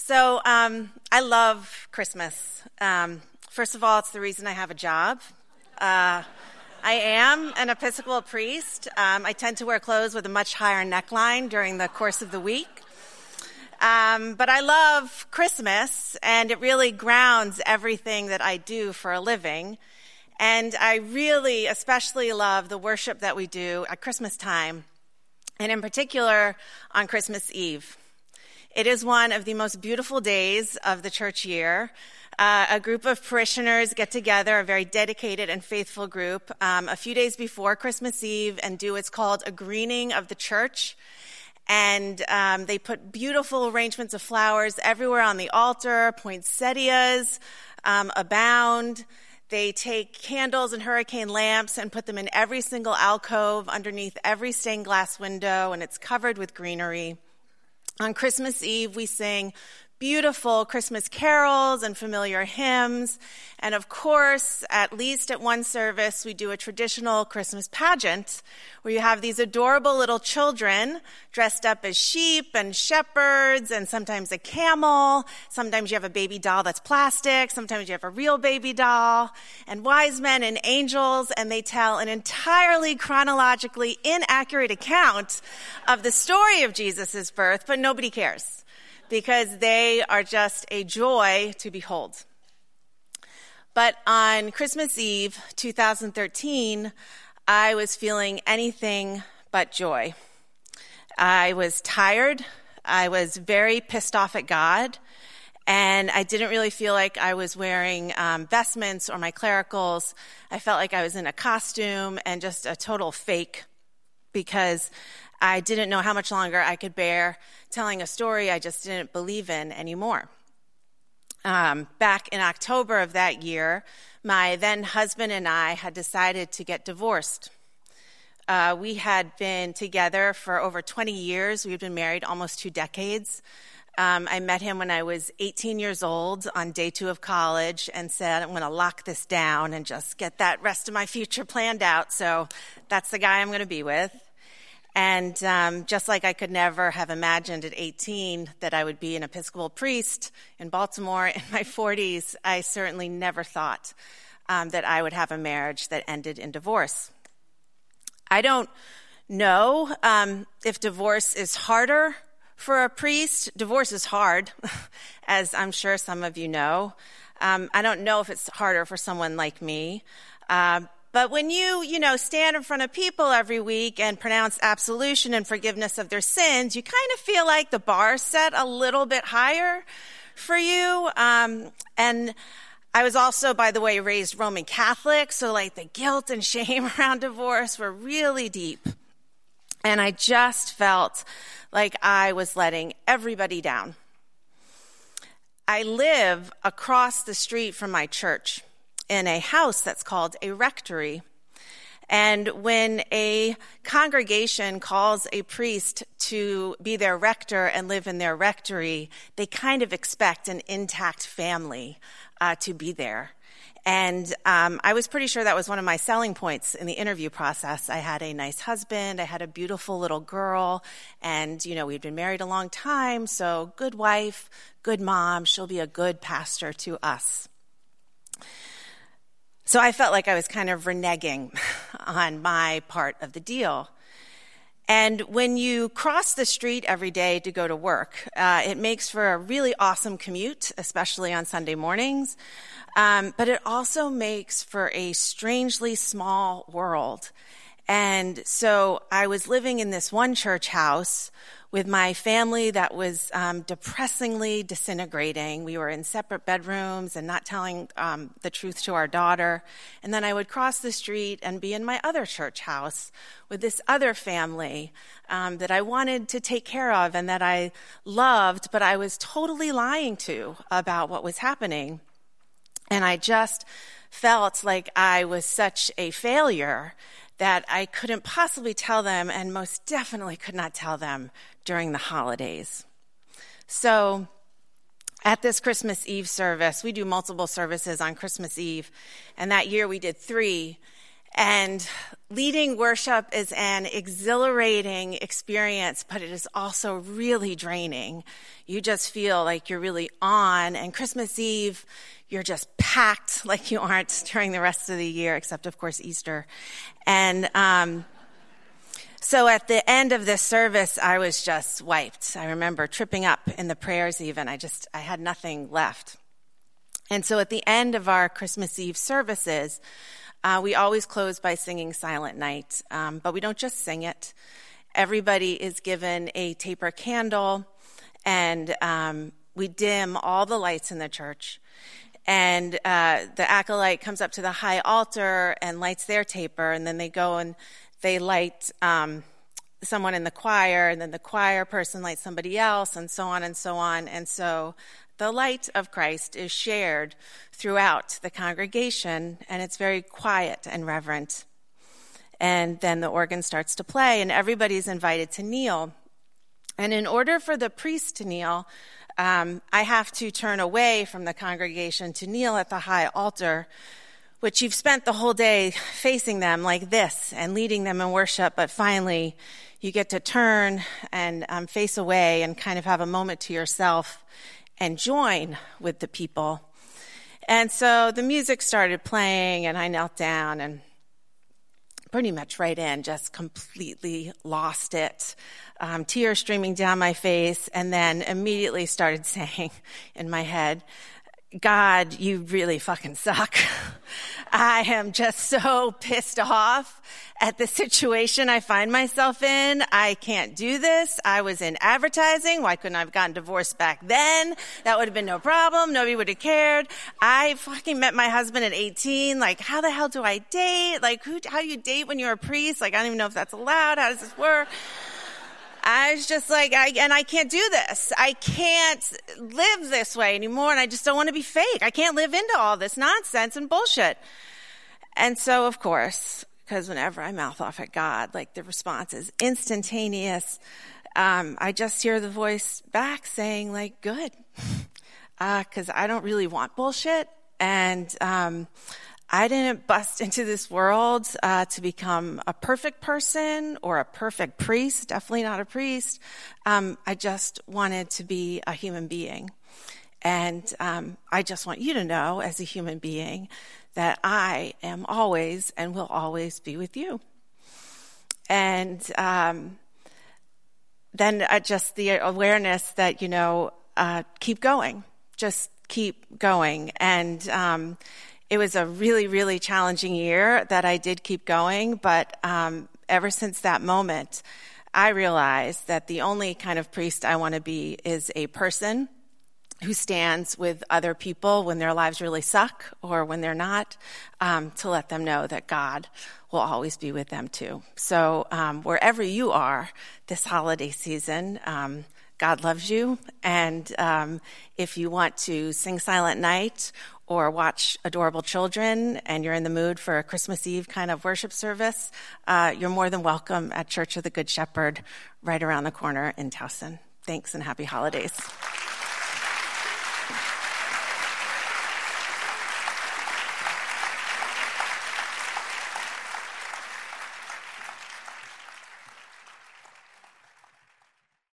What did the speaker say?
I love Christmas. First of all, it's the reason I have a job. I am an Episcopal priest. I tend to wear clothes with a much higher neckline during the course of the week. But I love Christmas, and it really grounds everything that I do for a living. And I really especially love the worship that we do at Christmas time, and in particular on Christmas Eve. It is one of the most beautiful days of the church year. A group of parishioners get together, a very dedicated and faithful group, a few days before Christmas Eve and do what's called a greening of the church. And they put beautiful arrangements of flowers everywhere on the altar. Poinsettias abound. They take candles and hurricane lamps and put them in every single alcove underneath every stained glass window, and it's covered with greenery. On Christmas Eve, we sing beautiful Christmas carols and familiar hymns. And of course, at least at one service, we do a traditional Christmas pageant where you have these adorable little children dressed up as sheep and shepherds and sometimes a camel. Sometimes you have a baby doll that's plastic. Sometimes you have a real baby doll and wise men and angels. And they tell an entirely chronologically inaccurate account of the story of Jesus' birth, but nobody cares, because they are just a joy to behold. But on Christmas Eve 2013, I was feeling anything but joy. I was tired. I was very pissed off at God. And I didn't really feel like I was wearing vestments or my clericals. I felt like I was in a costume and just a total fake, because I didn't know how much longer I could bear telling a story I just didn't believe in anymore. Back in October of that year, my then husband and I had decided to get divorced. We had been together for over 20 years. We had been married almost 2 decades. I met him when I was 18 years old on day 2 of college and said, I'm going to lock this down and just get that rest of my future planned out. So that's the guy I'm going to be with. And just like I could never have imagined at 18 that I would be an Episcopal priest in Baltimore in my 40s, I certainly never thought that I would have a marriage that ended in divorce. I don't know if divorce is harder for a priest. Divorce is hard, as I'm sure some of you know. I don't know if it's harder for someone like me. But when you stand in front of people every week and pronounce absolution and forgiveness of their sins, you kind of feel like the bar's set a little bit higher for you. And I was also, by the way, raised Roman Catholic, so like the guilt and shame around divorce were really deep. And I just felt like I was letting everybody down. I live across the street from my church in a house that's called a rectory. And when a congregation calls a priest to be their rector and live in their rectory, they kind of expect an intact family to be there. And I was pretty sure that was one of my selling points in the interview process. I had a nice husband, I had a beautiful little girl, and, we'd been married a long time, so good wife, good mom, she'll be a good pastor to us. So I felt like I was kind of reneging on my part of the deal. And when you cross the street every day to go to work, it makes for a really awesome commute, especially on Sunday mornings. But it also makes for a strangely small world. And so I was living in this one church house with my family that was depressingly disintegrating. We were in separate bedrooms and not telling the truth to our daughter. And then I would cross the street and be in my other church house with this other family that I wanted to take care of and that I loved, but I was totally lying to about what was happening. And I just felt like I was such a failure that I couldn't possibly tell them, and most definitely could not tell them during the holidays. So at this Christmas Eve service, we do multiple services on Christmas Eve, and that year we did 3. And leading worship is an exhilarating experience, but it is also really draining. You just feel like you're really on, and Christmas Eve, you're just packed like you aren't during the rest of the year, except, of course, Easter. And so at the end of this service, I was just wiped. I remember tripping up in the prayers even. I had nothing left. And so at the end of our Christmas Eve services, we always close by singing Silent Night, but we don't just sing it. Everybody is given a taper candle, and we dim all the lights in the church. And the acolyte comes up to the high altar and lights their taper, and then they go and they light someone in the choir, and then the choir person lights somebody else, and so on and so on. And so the light of Christ is shared throughout the congregation, and it's very quiet and reverent. And then the organ starts to play, and everybody's invited to kneel. And in order for the priest to kneel, I have to turn away from the congregation to kneel at the high altar, which you've spent the whole day facing them like this and leading them in worship, but finally you get to turn and face away and kind of have a moment to yourself and join with the people. And so the music started playing, and I knelt down and pretty much right in, just completely lost it. Tears streaming down my face, and then immediately started saying in my head, God, you really fucking suck. I am just so pissed off at the situation I find myself in. I can't do this. I was in advertising. Why couldn't I have gotten divorced back then? That would have been no problem. Nobody would have cared. I fucking met my husband at 18. Like, how the hell do I date? Like, how do you date when you're a priest? Like, I don't even know if that's allowed. How does this work? I was just like, I can't do this. I can't live this way anymore, and I just don't want to be fake. I can't live into all this nonsense and bullshit. And so, of course, because whenever I mouth off at God, like, the response is instantaneous. I just hear the voice back saying, like, good, because I don't really want bullshit, and I didn't bust into this world to become a perfect person or a perfect priest, definitely not a priest. I just wanted to be a human being. And I just want you to know, as a human being, that I am always and will always be with you. And then just the awareness that, keep going, just keep going. And it was a really, really challenging year that I did keep going, but ever since that moment, I realized that the only kind of priest I want to be is a person who stands with other people when their lives really suck or when they're not, to let them know that God will always be with them too. So wherever you are this holiday season, God loves you, and if you want to sing Silent Night or watch adorable children and you're in the mood for a Christmas Eve kind of worship service, you're more than welcome at Church of the Good Shepherd right around the corner in Towson. Thanks and happy holidays.